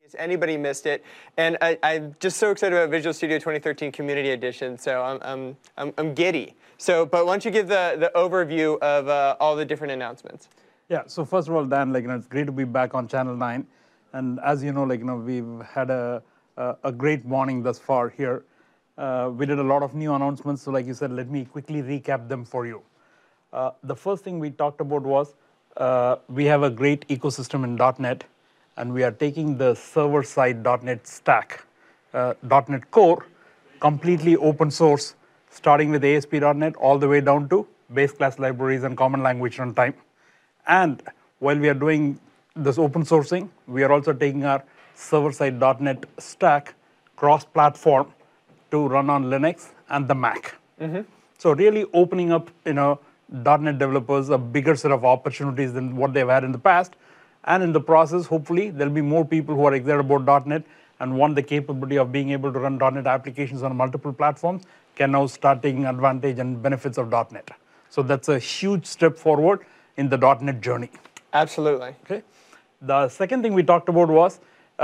Anybody missed it, and I'm just so excited about Visual Studio 2013 Community Edition. So I'm giddy. So, but why don't you give the overview of all the different announcements? Yeah. So first of all, Dan, it's great to be back on Channel 9, and as you know, we've had a great morning thus far here. We did a lot of new announcements. So, like you said, let me quickly recap them for you. The first thing we talked about was we have a great ecosystem in .NET. And we are taking the server-side .NET stack, .NET Core, completely open source, starting with ASP.NET all the way down to base class libraries and common language runtime. And while we are doing this open sourcing, we are also taking our server-side .NET stack cross-platform to run on Linux and the Mac. Mm-hmm. So really opening up, .NET developers a bigger set of opportunities than what they've had in the past. And in the process, hopefully, there'll be more people who are excited about .NET and want the capability of being able to run .NET applications on multiple platforms can now start taking advantage and benefits of .NET. So that's a huge step forward in the .NET journey. Absolutely. Okay. The second thing we talked about was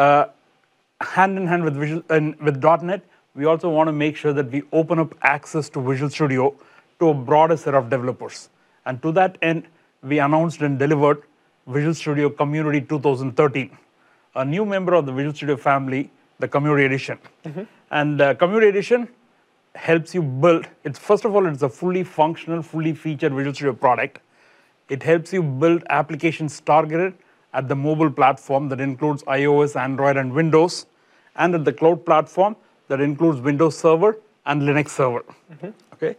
hand in hand with .NET, we also want to make sure that we open up access to Visual Studio to a broader set of developers. And to that end, we announced and delivered Visual Studio Community 2013, a new member of the Visual Studio family, the Community Edition. Mm-hmm. And Community Edition helps you build, first of all, it's a fully functional, fully featured Visual Studio product. It helps you build applications targeted at the mobile platform that includes iOS, Android, and Windows, and at the cloud platform that includes Windows Server and Linux Server. Mm-hmm. Okay.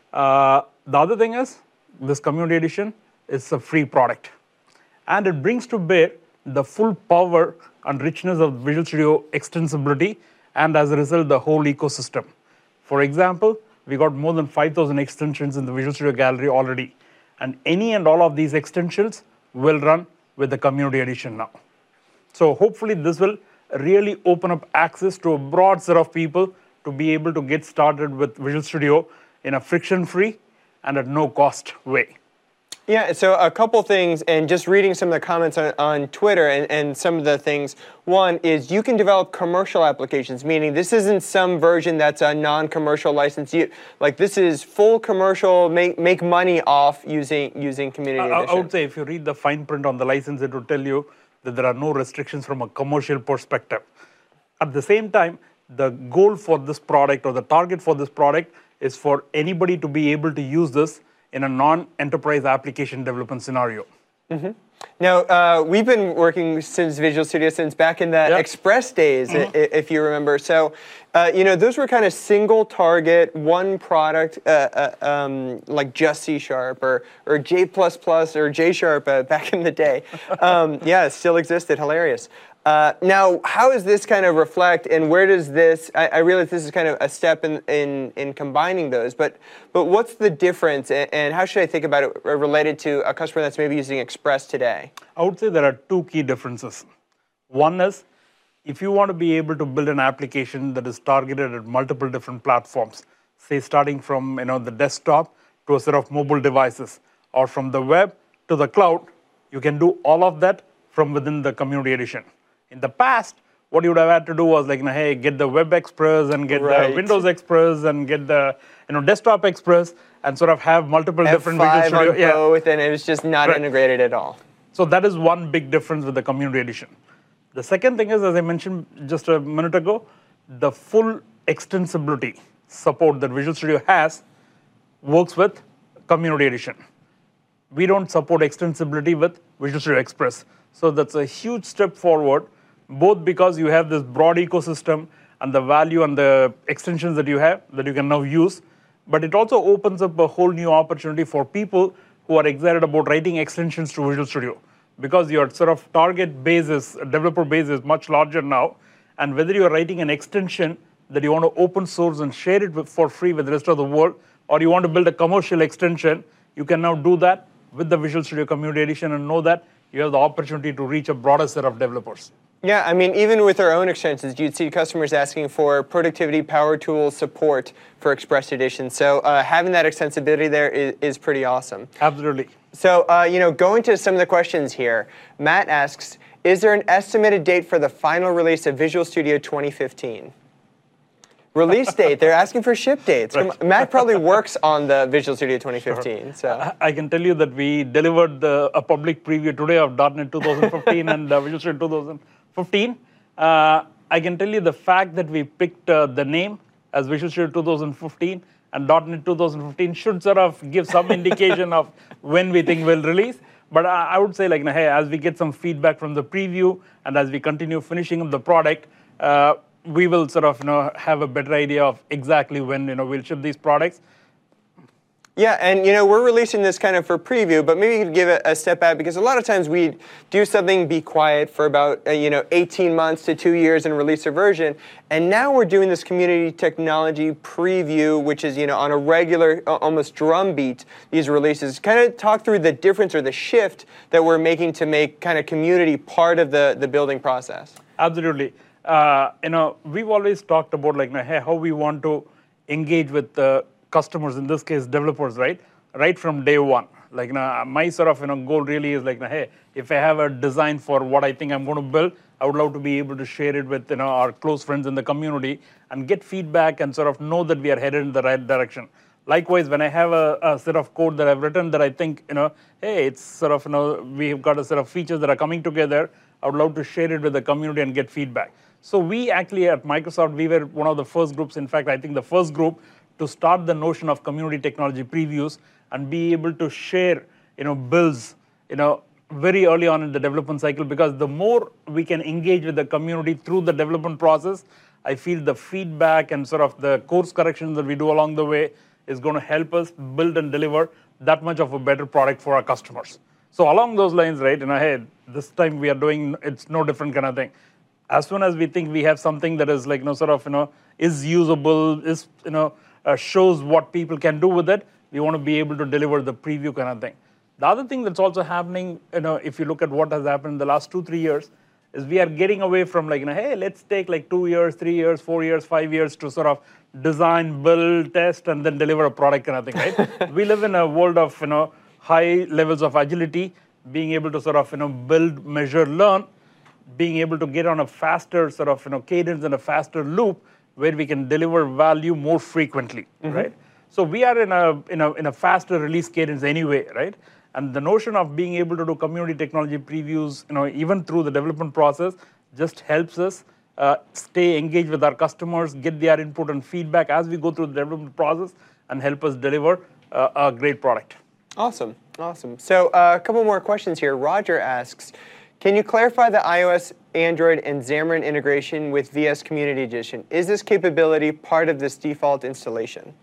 The other thing is, this Community Edition is a free product. And it brings to bear the full power and richness of Visual Studio extensibility, and as a result, the whole ecosystem. For example, we got more than 5,000 extensions in the Visual Studio Gallery already. And any and all of these extensions will run with the Community Edition now. So hopefully, this will really open up access to a broad set of people to be able to get started with Visual Studio in a friction-free and at no cost way. Yeah, so a couple things, and just reading some of the comments on Twitter and some of the things. One is you can develop commercial applications, meaning this isn't some version that's a non-commercial license. This is full commercial, make money off using Community Edition. I would say if you read the fine print on the license, it will tell you that there are no restrictions from a commercial perspective. At the same time, the goal for this product or the target for this product is for anybody to be able to use this in a non-enterprise application development scenario. Mm-hmm. Now, we've been working since Visual Studio since back in the Express days, mm-hmm. if you remember. So, those were kind of single target, one product, like just C# or J++ or J# back in the day. It still existed. Hilarious. Now, how does this kind of reflect, and where does this? I realize this is kind of a step in combining those, but what's the difference, and how should I think about it related to a customer that's maybe using Express today? I would say there are two key differences. One is, if you want to be able to build an application that is targeted at multiple different platforms, say starting from the desktop to a set of mobile devices, or from the web to the cloud, you can do all of that from within the Community Edition. In the past, what you would have had to do was get the Web Express and get the Windows Express and get the Desktop Express and sort of have multiple different Visual Studio. Both, and it was just not integrated at all. So that is one big difference with the Community Edition. The second thing is, as I mentioned just a minute ago, the full extensibility support that Visual Studio has works with Community Edition. We don't support extensibility with Visual Studio Express. So that's a huge step forward, both because you have this broad ecosystem and the value and the extensions that you have that you can now use, but it also opens up a whole new opportunity for people who are excited about writing extensions to Visual Studio, because your sort of target base developer base is much larger now, and whether you are writing an extension that you want to open source and share it for free with the rest of the world, or you want to build a commercial extension, you can now do that with the Visual Studio Community Edition and know that you have the opportunity to reach a broader set of developers. Yeah, I mean, even with our own extensions, you'd see customers asking for productivity power tools support for Express Edition. So having that extensibility there is pretty awesome. Absolutely. So, going to some of the questions here, Matt asks, is there an estimated date for the final release of Visual Studio 2015? Release date, they're asking for ship dates. Right. Matt probably works on the Visual Studio 2015. Sure. So I can tell you that we delivered a public preview today of .NET 2015 and Visual Studio 2015. I can tell you the fact that we picked the name as Visual Studio 2015 and .NET 2015 should sort of give some indication of when we think we'll release. But I would say, hey, as we get some feedback from the preview and as we continue finishing up the product, we will sort of have a better idea of exactly when we'll ship these products. Yeah, and we're releasing this kind of for preview, but maybe you could give it a step back, because a lot of times we do something, be quiet for about 18 months to 2 years and release a version, and now we're doing this community technology preview, which is on a regular, almost drumbeat, these releases. Kind of talk through the difference or the shift that we're making to make kind of community part of the building process. Absolutely. We've always talked about hey, how we want to engage with the customers, in this case developers, right from day one. My sort of goal really is hey, if I have a design for what I think I'm going to build, I would love to be able to share it with our close friends in the community and get feedback and sort of know that we are headed in the right direction. Likewise, when I have a set of code that I've written that I think hey, it's sort of we've got a set of features that are coming together, I would love to share it with the community and get feedback. So we actually at Microsoft, we were one of the first groups, in fact I think the first group, to start the notion of community technology previews and be able to share builds very early on in the development cycle, because the more we can engage with the community through the development process, I feel the feedback and sort of the course corrections that we do along the way is going to help us build and deliver that much of a better product for our customers. So along those lines, right, hey, this time we are doing, it's no different kind of thing. As soon as we think we have something that is sort of is usable, is shows what people can do with it, we want to be able to deliver the preview kind of thing. The other thing that's also happening, if you look at what has happened in the last 2-3 years, is we are getting away from hey, let's take 2 years, 3 years, 4 years, 5 years to sort of design, build, test, and then deliver a product kind of thing, right? We live in a world of high levels of agility, being able to sort of build, measure, learn, being able to get on a faster sort of cadence and a faster loop where we can deliver value more frequently, right? So we are in a faster release cadence anyway, right? And the notion of being able to do community technology previews, even through the development process, just helps us stay engaged with our customers, get their input and feedback as we go through the development process, and help us deliver a great product. Awesome. So a couple more questions here. Roger asks, can you clarify the iOS, Android, and Xamarin integration with VS Community Edition? Is this capability part of this default installation?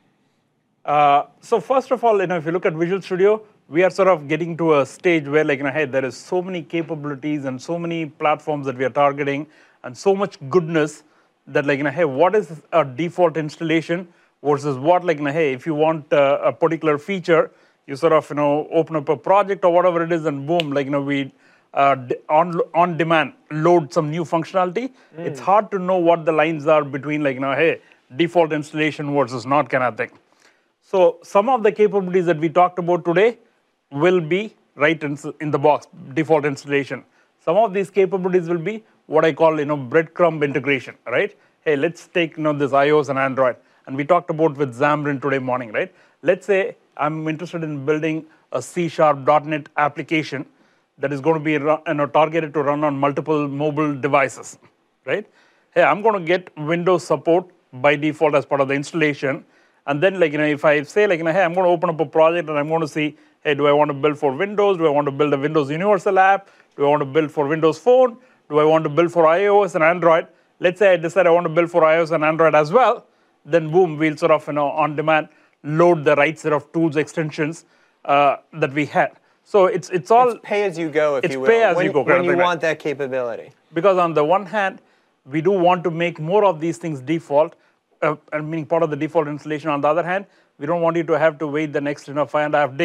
So first of all, if you look at Visual Studio, we are sort of getting to a stage where hey, there is so many capabilities and so many platforms that we are targeting and so much goodness that hey, what is a default installation versus what hey, if you want a particular feature, you sort of open up a project or whatever it is and boom, we on demand load some new functionality. It's hard to know what the lines are between hey, default installation versus not kind of thing. So some of the capabilities that we talked about today will be right in the box, default installation. Some of these capabilities will be what I call breadcrumb integration, right? Hey, let's take this iOS and Android, and we talked about with Xamarin today morning, right? Let's say I'm interested in building a C# .NET application that is going to be targeted to run on multiple mobile devices, right? Hey, I'm going to get Windows support by default as part of the installation. And then if I say hey, I'm going to open up a project and I'm going to see, hey, do I want to build for Windows? Do I want to build a Windows Universal app? Do I want to build for Windows Phone? Do I want to build for iOS and Android? Let's say I decide I want to build for iOS and Android as well. Then boom, we'll sort of on demand load the right set of tools, extensions that we had. So it's all pay as you go, if you will. It's pay as you go. When you want that capability. Because on the one hand, we do want to make more of these things default, meaning part of the default installation. On the other hand, we don't want you to have to wait the next 5.5 days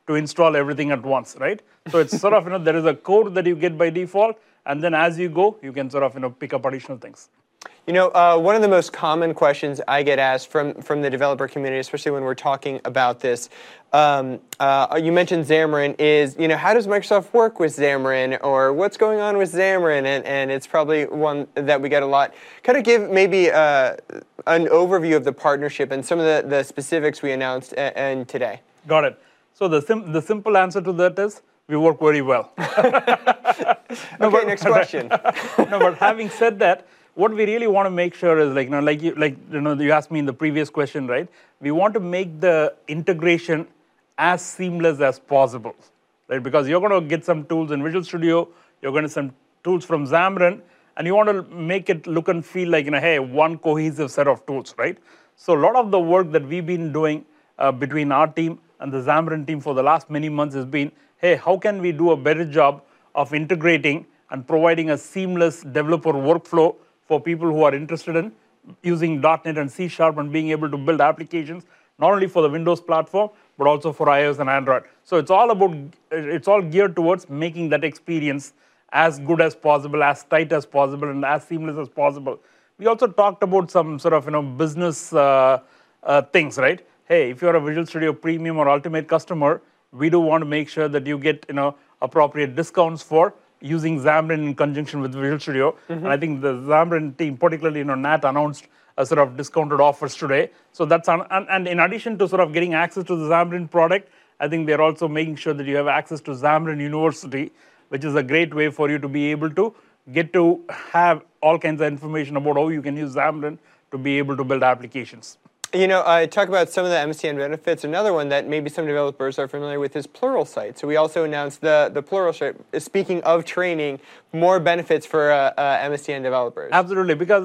to install everything at once, right? So it's sort of, there is a code that you get by default, and then as you go, you can sort of, pick up additional things. One of the most common questions I get asked from the developer community, especially when we're talking about this, you mentioned Xamarin, is, how does Microsoft work with Xamarin, or what's going on with Xamarin? And it's probably one that we get a lot. Kind of give maybe an overview of the partnership and some of the specifics we announced and today. Got it. So the simple answer to that is we work very well. Next question. No, but having said that, what we really want to make sure is you asked me in the previous question, right? We want to make the integration as seamless as possible, right? Because you're going to get some tools in Visual Studio, you're going to get some tools from Xamarin, and you want to make it look and feel like, hey, one cohesive set of tools, right? So a lot of the work that we've been doing between our team and the Xamarin team for the last many months has been, hey, how can we do a better job of integrating and providing a seamless developer workflow for people who are interested in using .NET and C# and being able to build applications, not only for the Windows platform, but also for iOS and Android. So it's all geared towards making that experience as good as possible, as tight as possible, and as seamless as possible. We also talked about some sort of business things, right? Hey, if you're a Visual Studio Premium or Ultimate customer, we do want to make sure that you get appropriate discounts for using Xamarin in conjunction with Visual Studio. Mm-hmm. And I think the Xamarin team, particularly Nat, announced a sort of discounted offers today. So that's and in addition to sort of getting access to the Xamarin product, I think they're also making sure that you have access to Xamarin University, which is a great way for you to be able to get to have all kinds of information about how you can use Xamarin to be able to build applications. I talk about some of the MSDN benefits. Another one that maybe some developers are familiar with is Pluralsight. So we also announced the Pluralsight. Speaking of training, more benefits for MSDN developers. Absolutely, because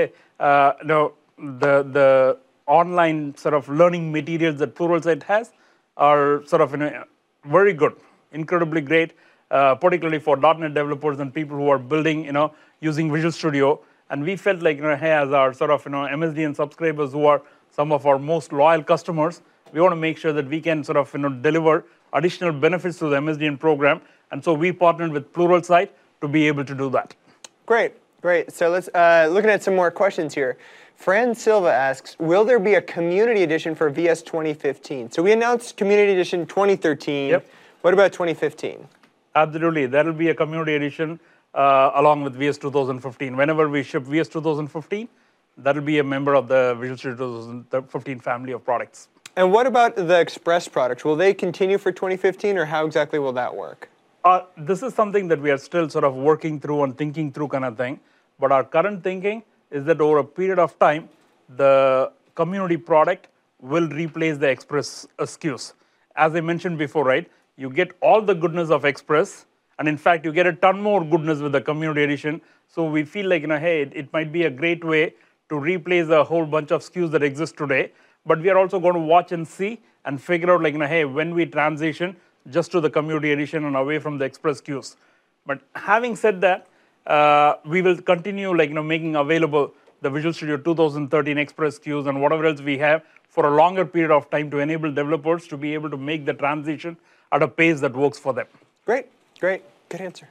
the online sort of learning materials that Pluralsight has are sort of very good, incredibly great, particularly for .NET developers and people who are building using Visual Studio. And we felt like hey, as our sort of MSDN subscribers who are some of our most loyal customers, we want to make sure that we can sort of deliver additional benefits to the MSDN program. And so we partnered with Pluralsight to be able to do that. Great. So let's looking at some more questions here. Fran Silva asks, will there be a community edition for VS 2015? So we announced community edition 2013. Yep. What about 2015? Absolutely. There will be a community edition along with VS 2015. Whenever we ship VS 2015, that will be a member of the Visual Studio 2015 family of products. And what about the Express products? Will they continue for 2015, or how exactly will that work? This is something that we are still sort of working through and thinking through kind of thing. But our current thinking is that over a period of time, the community product will replace the Express SKUs. As I mentioned before, right, you get all the goodness of Express, and in fact, you get a ton more goodness with the community edition. So we feel like, hey, it might be a great way to replace a whole bunch of SKUs that exist today. But we are also going to watch and see and figure out, hey, when we transition just to the community edition and away from the Express SKUs. But having said that, we will continue, making available the Visual Studio 2013 Express SKUs and whatever else we have for a longer period of time to enable developers to be able to make the transition at a pace that works for them. Great. Good answer.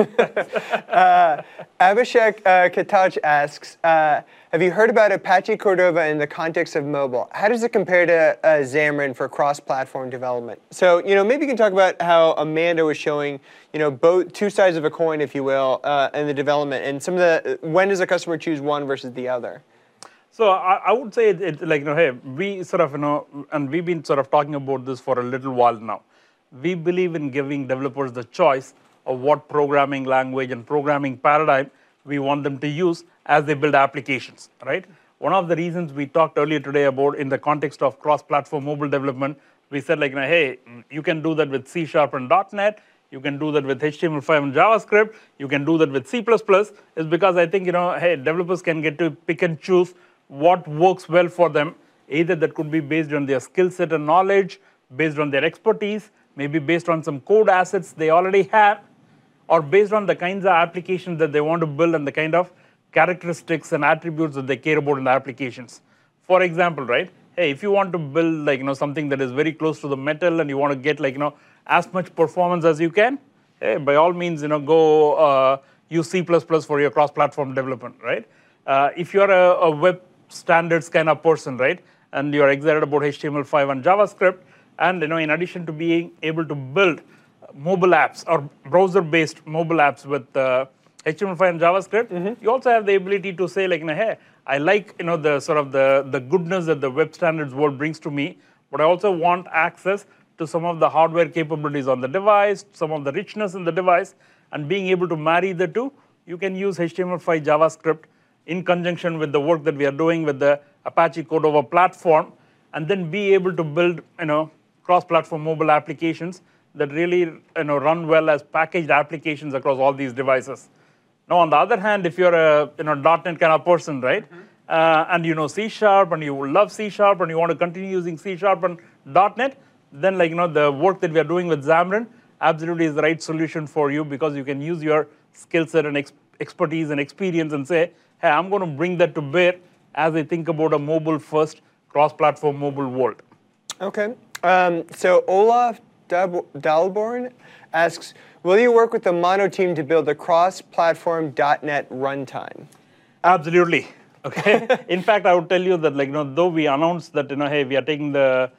Abhishek Kataj asks, have you heard about Apache Cordova in the context of mobile? How does it compare to Xamarin for cross-platform development? So, maybe you can talk about how Amanda was showing, both two sides of a coin, if you will, in the development, and when does a customer choose one versus the other? So I would say it's hey, we sort of, and we've been sort of talking about this for a little while now. We believe in giving developers the choice of what programming language and programming paradigm we want them to use as they build applications, right? One of the reasons we talked earlier today about in the context of cross-platform mobile development, we said hey, you can do that with C# and .NET, you can do that with HTML5 and JavaScript, you can do that with C++, is because I think, hey, developers can get to pick and choose what works well for them. Either that could be based on their skill set and knowledge, based on their expertise, maybe based on some code assets they already have, or based on the kinds of applications that they want to build and the kind of characteristics and attributes that they care about in the applications. For example, right? hey, if you want to build like something that is very close to the metal and you want to get like as much performance as you can, hey, by all means go use C++ for your cross-platform development, right? If you're a web standards kind of person, right, and you're excited about HTML5 and JavaScript, and in addition to being able to build mobile apps or browser-based mobile apps with HTML5 and JavaScript, you also have the ability to say like, hey, I like the sort of the goodness that the web standards world brings to me, but I also want access to some of the hardware capabilities on the device, some of the richness in the device, and being able to marry the two. You can use HTML5 JavaScript in conjunction with the work that we are doing with the Apache Cordova platform, and then be able to build cross-platform mobile applications that really run well as packaged applications across all these devices. Now, on the other hand, if you're a .NET kind of person, right, and you know C# and you love C# and you want to continue using C# and .NET, then like the work that we are doing with Xamarin absolutely is the right solution for you, because you can use your skill set and expertise and experience and say, hey, I'm going to bring that to bear as I think about a mobile-first cross-platform mobile world. Okay. So Olaf Dalborn asks, will you work with the Mono team to build a cross-platform .NET runtime? Absolutely. Okay. In fact, I would tell you that though we announced that hey, we are taking the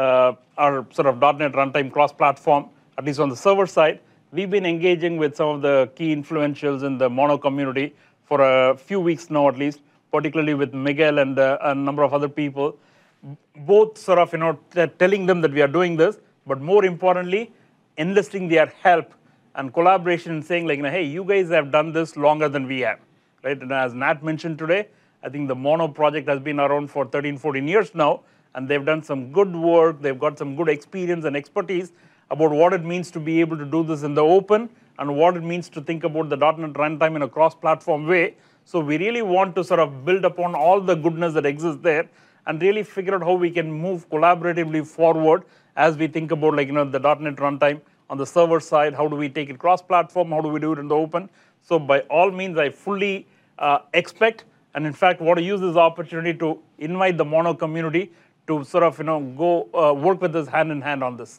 our sort of .NET runtime cross-platform, at least on the server side, we've been engaging with some of the key influentials in the Mono community for a few weeks now, at least, particularly with Miguel and a number of other people, both sort of telling them that we are doing this, but more importantly, enlisting their help and collaboration and saying like, hey, you guys have done this longer than we have, right? And as Nat mentioned today, I think the Mono project has been around for 13, 14 years now, and they've done some good work. They've got some good experience and expertise about what it means to be able to do this in the open and what it means to think about the .NET runtime in a cross-platform way. So we really want to sort of build upon all the goodness that exists there and really figure out how we can move collaboratively forward as we think about the .NET runtime on the server side. How do we take it cross-platform? How do we do it in the open? So by all means, I fully expect, and in fact, want to use this opportunity to invite the Mono community to sort of go work with us hand in hand on this.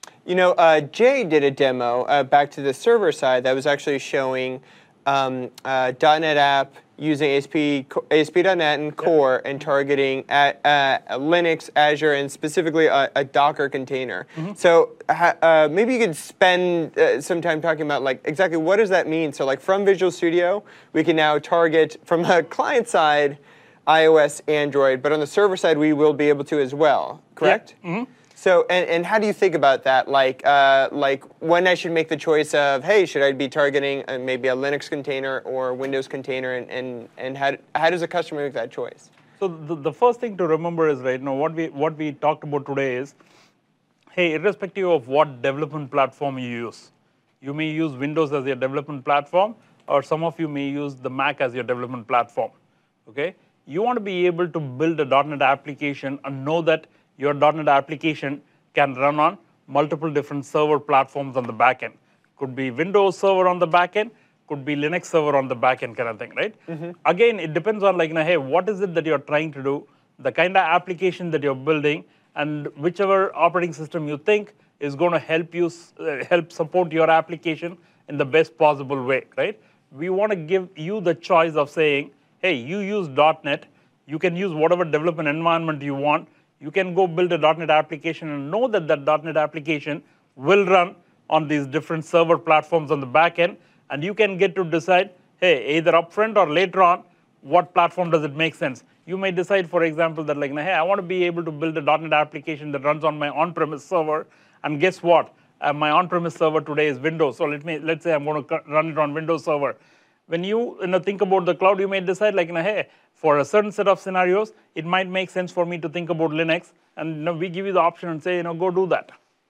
Jay did a demo back to the server side that was actually showing .NET app using ASP.NET and Core and targeting Linux, Azure, and specifically a Docker container. So maybe you could spend some time talking about exactly what does that mean. So from Visual Studio, we can now target from the client side iOS, Android, but on the server side, we will be able to as well, correct? Yeah. So, and how do you think about that? Like when I should make the choice of, hey, should I be targeting maybe a Linux container or Windows container, and how does a customer make that choice? So the first thing to remember is, right, what we talked about today is, hey, irrespective of what development platform you use, you may use Windows as your development platform, or some of you may use the Mac as your development platform, okay? You want to be able to build a .NET application and know that your .NET application can run on multiple different server platforms on the back end. Could be Windows server on the back end, could be Linux server on the back end kind of thing, right? Again, it depends on hey, what is it that you're trying to do, the kind of application that you're building, and whichever operating system you think is going to help you help support your application in the best possible way, right? We want to give you the choice of saying, hey, you use .NET, you can use whatever development environment you want, you can go build a .NET application and know that that .NET application will run on these different server platforms on the back end, and you can get to decide, hey, either upfront or later on, what platform does it make sense. You may decide, for example, that hey, I want to be able to build a .NET application that runs on my on-premise server, and guess what? My on-premise server today is Windows, so let's say I'm going to run it on Windows server. When you think about the cloud, you may decide hey, for a certain set of scenarios, it might make sense for me to think about Linux, and we give you the option and say, go do that.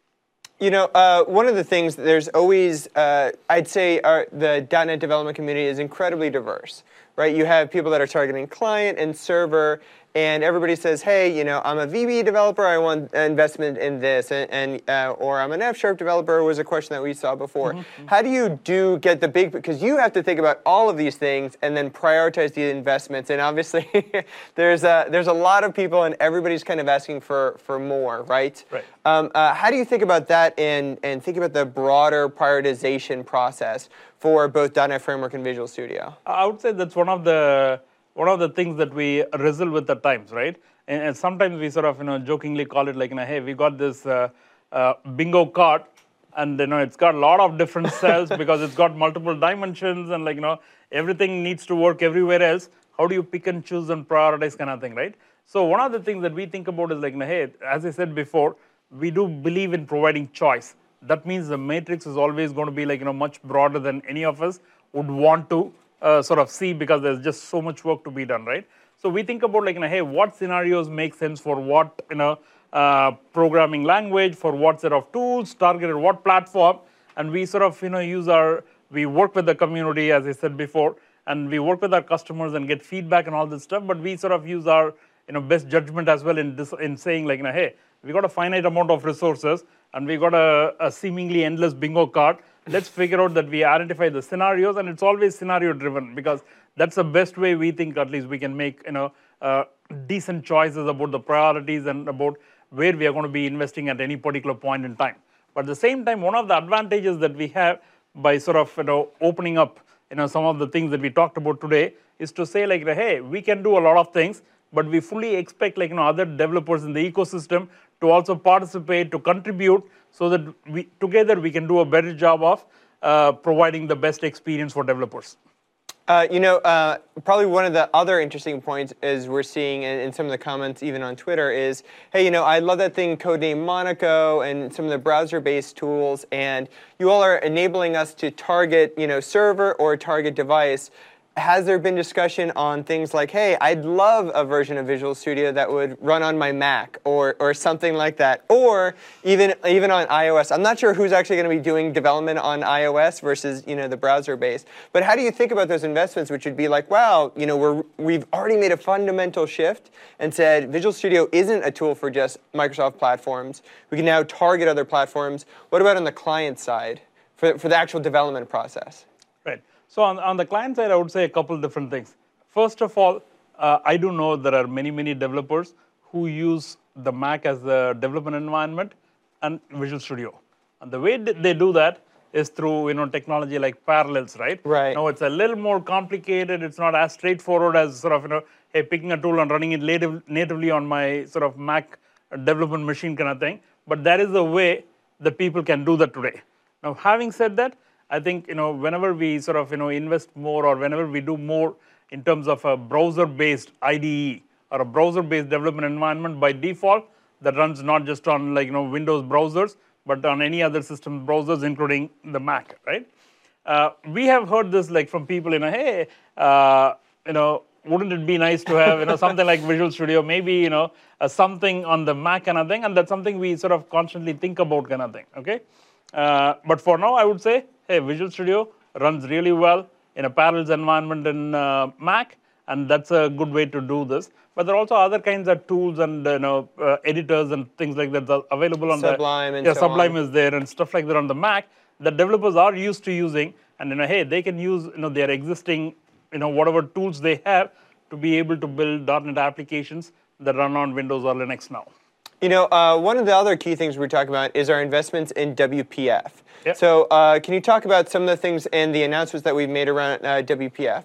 One of the things, there's always, I'd say the .NET development community is incredibly diverse, right? You have people that are targeting client and server, and everybody says, hey, I'm a VB developer, I want investment in this, or I'm an F# developer was a question that we saw before. How do you get the big, because you have to think about all of these things and then prioritize the investments, and obviously there's a lot of people and everybody's kind of asking for more, right? Right. How do you think about that and think about the broader prioritization process for both .NET Framework and Visual Studio? I would say that's one of the things that we wrestle with at times, right? And sometimes we sort of jokingly call it like, hey, we got this bingo card, and it's got a lot of different cells because it's got multiple dimensions, and everything needs to work everywhere else. How do you pick and choose and prioritize, kind of thing, right? So one of the things that we think about is like, hey, as I said before, we do believe in providing choice. That means the matrix is always going to be much broader than any of us would want to sort of see, because there's just so much work to be done, right? So we think about hey, what scenarios make sense for what programming language, for what set of tools, targeted what platform, and we sort of we work with the community, as I said before, and we work with our customers and get feedback and all this stuff. But we sort of use our best judgment as well in saying hey, we got a finite amount of resources and we got a seemingly endless bingo card. Let's figure out that we identify the scenarios, and it's always scenario driven, because that's the best way we think at least we can make decent choices about the priorities and about where we are going to be investing at any particular point in time. But at the same time, one of the advantages that we have by sort of opening up some of the things that we talked about today is to say hey, we can do a lot of things, but we fully expect other developers in the ecosystem to also participate, to contribute, so that together we can do a better job of providing the best experience for developers. Probably one of the other interesting points is we're seeing in some of the comments, even on Twitter, is, hey, I love that thing codenamed Monaco and some of the browser-based tools, and you all are enabling us to target, server or target device. Has there been discussion on things like, hey, I'd love a version of Visual Studio that would run on my Mac or something like that, or even on iOS? I'm not sure who's actually going to be doing development on iOS versus the browser base. But how do you think about those investments, which would be like, wow, we've already made a fundamental shift and said Visual Studio isn't a tool for just Microsoft platforms. We can now target other platforms. What about on the client side for the actual development process? Right. So on the client side, I would say a couple different things. First of all, I do know there are many developers who use the Mac as the development environment and Visual Studio. And the way they do that is through technology like Parallels, right? Right. Now it's a little more complicated. It's not as straightforward as sort of hey, picking a tool and running it natively on my sort of Mac development machine kind of thing. But that is the way that people can do that today. Now, having said that, I think whenever we sort of invest more, or whenever we do more in terms of a browser-based IDE or a browser-based development environment, by default that runs not just on Windows browsers, but on any other system browsers, including the Mac, right? We have heard this from people, hey, wouldn't it be nice to have something like Visual Studio, maybe something on the Mac kind of thing, and that's something we sort of constantly think about kind of thing, okay? But for now, I would say, hey, Visual Studio runs really well in a Parallels environment in Mac, and that's a good way to do this. But there are also other kinds of tools and editors and things like that are available on Sublime and so Sublime is there and stuff like that on the Mac that developers are used to using, and hey, they can use their existing whatever tools they have to be able to build .NET applications that run on Windows or Linux now. One of the other key things we're talking about is our investments in WPF. Yep. So can you talk about some of the things and the announcements that we've made around WPF?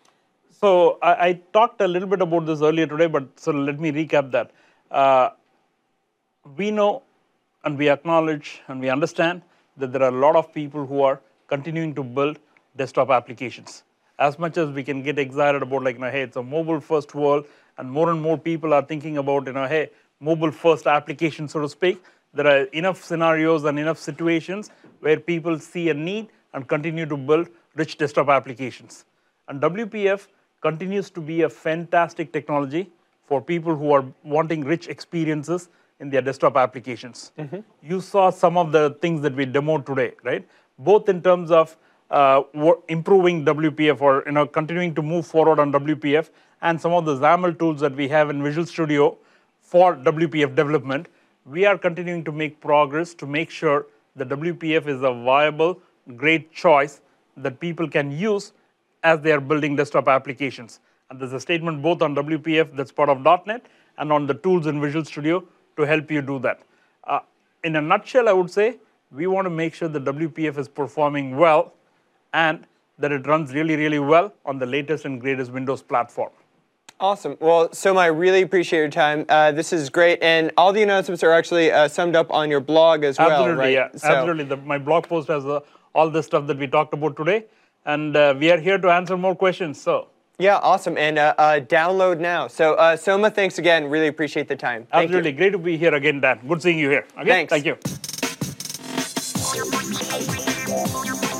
So I talked a little bit about this earlier today, but so let me recap that. We know and we acknowledge and we understand that there are a lot of people who are continuing to build desktop applications. As much as we can get excited about hey, it's a mobile-first world, and more people are thinking about hey, mobile-first application, so to speak, there are enough scenarios and enough situations where people see a need and continue to build rich desktop applications. And WPF continues to be a fantastic technology for people who are wanting rich experiences in their desktop applications. Mm-hmm. You saw some of the things that we demoed today, right? Both in terms of improving WPF or continuing to move forward on WPF, and some of the XAML tools that we have in Visual Studio for WPF development, we are continuing to make progress to make sure that WPF is a viable, great choice that people can use as they are building desktop applications. And there's a statement both on WPF that's part of .NET and on the tools in Visual Studio to help you do that. In a nutshell, I would say we want to make sure that WPF is performing well and that it runs really, really well on the latest and greatest Windows platform. Awesome. Well, Soma, I really appreciate your time. This is great. And all the announcements are actually summed up on your blog as well, Absolutely, right? yeah. So, absolutely. My blog post has all the stuff that we talked about today. And we are here to answer more questions. So. Yeah, awesome. And download now. So, Soma, thanks again. Really appreciate the time. Absolutely. Great to be here again, Dan. Good seeing you here. Okay? Thanks. Thank you.